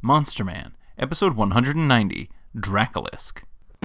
Monster Man, Episode 190, Dracolisk.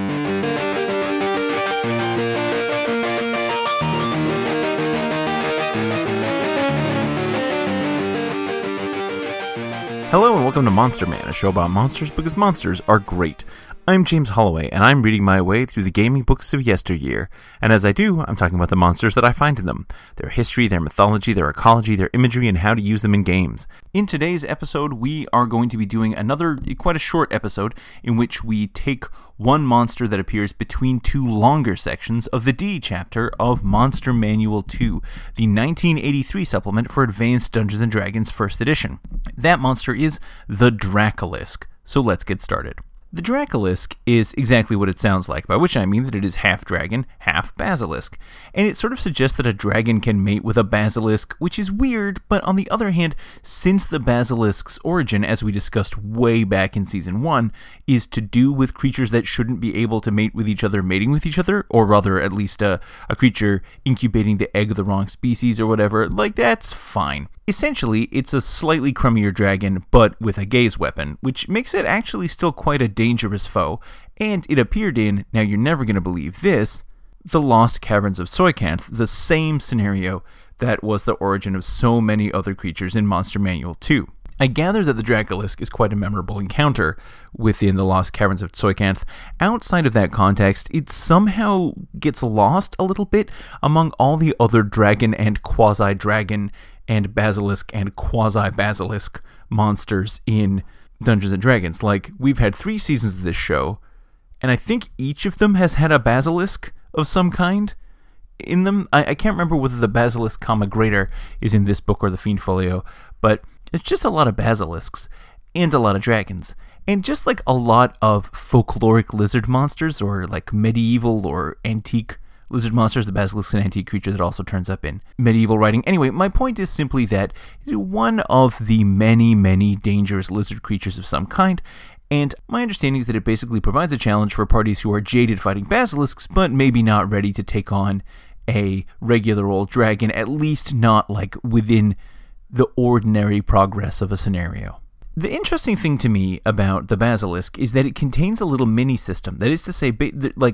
Hello and welcome to Monster Man, a show about monsters because monsters are great. I'm James Holloway, and I'm reading my way through the gaming books of yesteryear. And as I do, I'm talking about the monsters that I find in them, their history, their mythology, their ecology, their imagery, and how to use them in games. In today's episode, we are going to be doing quite a short episode, in which we take one monster that appears between two longer sections of the D chapter of Monster Manual 2, the 1983 supplement for Advanced Dungeons & Dragons 1st edition. That monster is the Dracolisk. So let's get started. The Dracolisk is exactly what it sounds like, by which I mean that it is half dragon, half basilisk. And it sort of suggests that a dragon can mate with a basilisk, which is weird, but on the other hand, since the basilisk's origin, as we discussed way back in Season 1, is to do with creatures that shouldn't be able to mate with each other mating with each other, or rather at least a creature incubating the egg of the wrong species or whatever, like that's fine. Essentially, it's a slightly crummier dragon, but with a gaze weapon, which makes it actually still quite a dangerous foe, and it appeared in, now you're never going to believe this, The Lost Caverns of Soykanth, the same scenario that was the origin of so many other creatures in Monster Manual 2. I gather that the Dracolisk is quite a memorable encounter within the Lost Caverns of Soykanth. Outside of that context, it somehow gets lost a little bit among all the other dragon and quasi-dragon and basilisk and quasi-basilisk monsters in Dungeons & Dragons. Like, we've had 3 seasons of this show, and I think each of them has had a basilisk of some kind in them. I can't remember whether the Basilisk, Greater is in this book or the Fiend Folio, but it's just a lot of basilisks and a lot of dragons. And just like a lot of folkloric lizard monsters, or like medieval or antique lizard monsters, the basilisk is an antique creature that also turns up in medieval writing. Anyway, my point is simply that one of the many, many dangerous lizard creatures of some kind, and my understanding is that it basically provides a challenge for parties who are jaded fighting basilisks, but maybe not ready to take on a regular old dragon, at least not like within the ordinary progress of a scenario. The interesting thing to me about the basilisk is that it contains a little mini system. That is to say, like,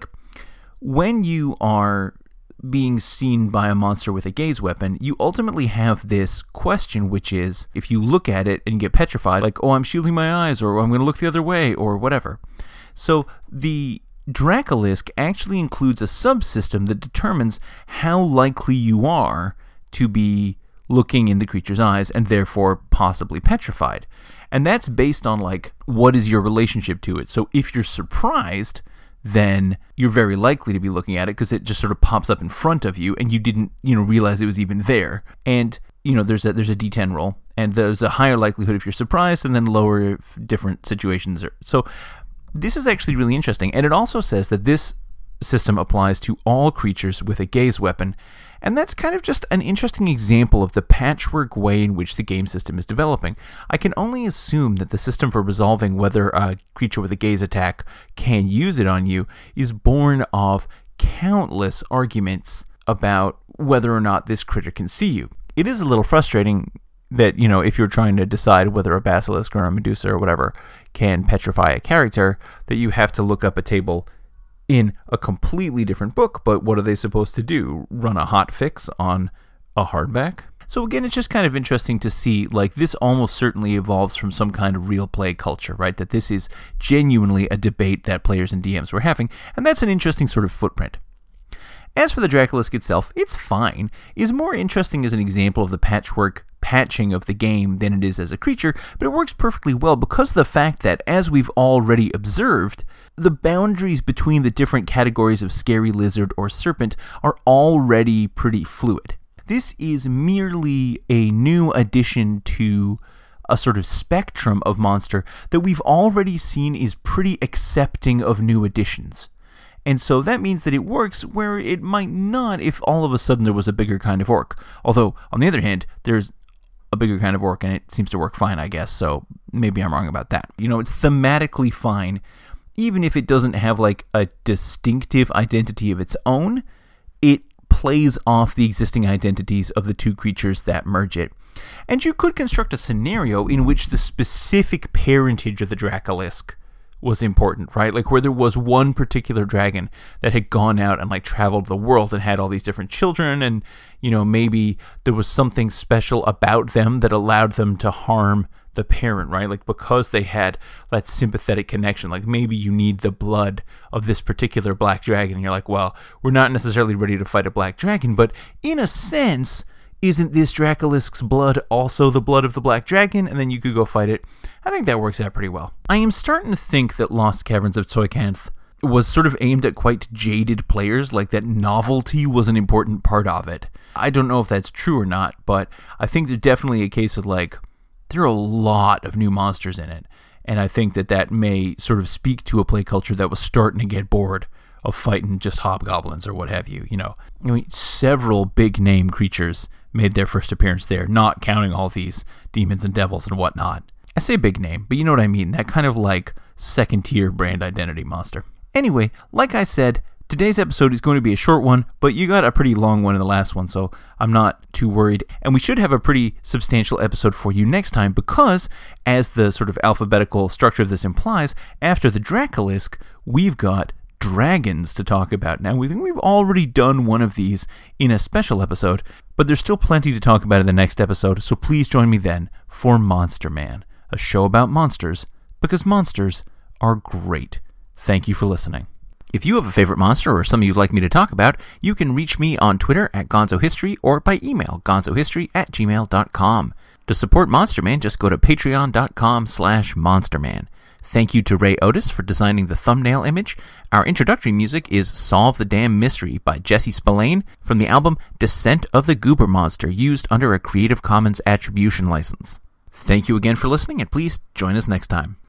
when you are being seen by a monster with a gaze weapon, you ultimately have this question, which is, if you look at it and get petrified, like, oh, I'm shielding my eyes, or I'm going to look the other way, or whatever. So the Dracolisk actually includes a subsystem that determines how likely you are to be looking in the creature's eyes and therefore possibly petrified. And that's based on, like, what is your relationship to it. So if you're surprised, then you're very likely to be looking at it because it just sort of pops up in front of you and you didn't, realize it was even there. And, there's a D10 roll, and there's a higher likelihood if you're surprised, and then lower if different situations are. So this is actually really interesting. And it also says that this system applies to all creatures with a gaze weapon, and that's kind of just an interesting example of the patchwork way in which the game system is developing. I can only assume that the system for resolving whether a creature with a gaze attack can use it on you is born of countless arguments about whether or not this critter can see you. It is a little frustrating that, if you're trying to decide whether a basilisk or a medusa or whatever can petrify a character, that you have to look up a table in a completely different book, but what are they supposed to do? Run a hot fix on a hardback? So again, it's just kind of interesting to see, like, this almost certainly evolves from some kind of real play culture, right? That this is genuinely a debate that players and DMs were having, and that's an interesting sort of footprint. As for the Dracolisk itself, it's fine. It is more interesting as an example of the patching of the game than it is as a creature, but it works perfectly well because of the fact that, as we've already observed, the boundaries between the different categories of scary lizard or serpent are already pretty fluid. This is merely a new addition to a sort of spectrum of monster that we've already seen is pretty accepting of new additions. And so that means that it works where it might not if all of a sudden there was a bigger kind of orc. Although, on the other hand, there's a bigger kind of orc and it seems to work fine, I guess, so maybe I'm wrong about that. It's thematically fine. Even if it doesn't have, like, a distinctive identity of its own, it plays off the existing identities of the two creatures that merge it. And you could construct a scenario in which the specific parentage of the Dracolisk was important, right? Like where there was one particular dragon that had gone out and like traveled the world and had all these different children, and maybe there was something special about them that allowed them to harm the parent, right? Like because they had that sympathetic connection, like maybe you need the blood of this particular black dragon, and you're like, well, we're not necessarily ready to fight a black dragon, but in a sense, isn't this Dracolisk's blood also the blood of the black dragon? And then you could go fight it. I think that works out pretty well. I am starting to think that Lost Caverns of Toykanth was sort of aimed at quite jaded players, like that novelty was an important part of it. I don't know if that's true or not, but I think there's definitely a case of like, there are a lot of new monsters in it, and I think that may sort of speak to a play culture that was starting to get bored of fighting just hobgoblins or what have you. Several big name creatures made their first appearance there, not counting all these demons and devils and whatnot. I say big name, but you know what I mean, that kind of like second tier brand identity monster. Anyway, like I said, today's episode is going to be a short one, but you got a pretty long one in the last one, so I'm not too worried. And we should have a pretty substantial episode for you next time because, as the sort of alphabetical structure of this implies, after the Dracolisk, we've got dragons to talk about. Now, we think we've already done one of these in a special episode, but there's still plenty to talk about in the next episode, so please join me then for Monster Man, a show about monsters, because monsters are great. Thank you for listening. If you have a favorite monster or something you'd like me to talk about, you can reach me on Twitter at GonzoHistory or by email, gonzohistory@gmail.com. To support Monster Man, just go to patreon.com/monsterman. Thank you to Ray Otis for designing the thumbnail image. Our introductory music is Solve the Damn Mystery by Jesse Spillane from the album Descent of the Goober Monster, used under a Creative Commons Attribution license. Thank you again for listening, and please join us next time.